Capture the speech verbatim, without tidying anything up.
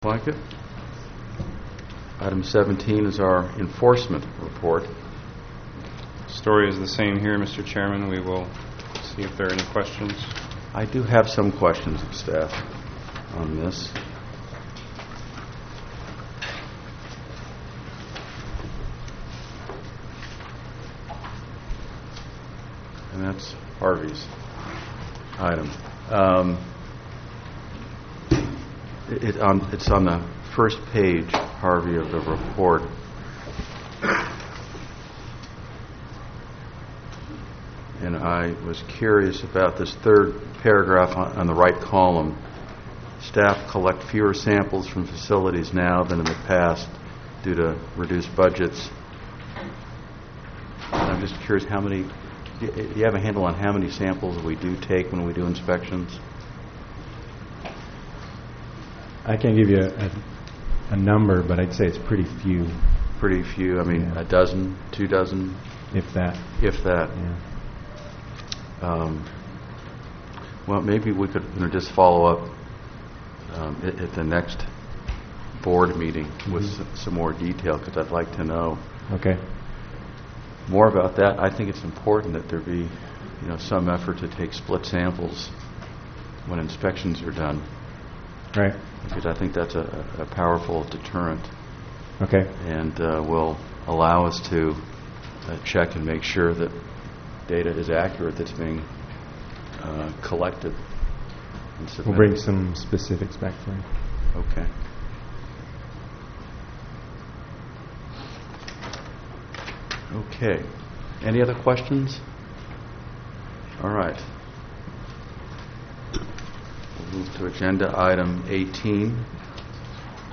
Blanket. Item seventeen is our enforcement report. Story is the same here, Mister Chairman. We will see if there are any questions. I do have some questions of staff on this. And that's Harvey's item. Um, it, it on, it's on the first page, Harvey, of the report. And I was curious about this third paragraph on, on the right column. Staff collect fewer samples from facilities now than in the past due to reduced budgets. And I'm just curious how many, do you have a handle on how many samples we do take when we do inspections? I can't give you a, a, a number, but I'd say it's pretty few. Pretty few. I mean, yeah. A dozen, two dozen? If that. If that. Yeah. Um, well, maybe we could you know, just follow up um, at, at the next board meeting mm-hmm. with s- some more detail, because I'd like to know okay. more about that. I think it's important that there be you know, some effort to take split samples when inspections are done. Right. Because I think that's a, a powerful deterrent. Okay. And uh, will allow us to uh, check and make sure that data is accurate that's being uh, collected and submitted. We'll bring some specifics back for you. Okay. Okay. Any other questions? All right. We'll move to agenda item eighteen.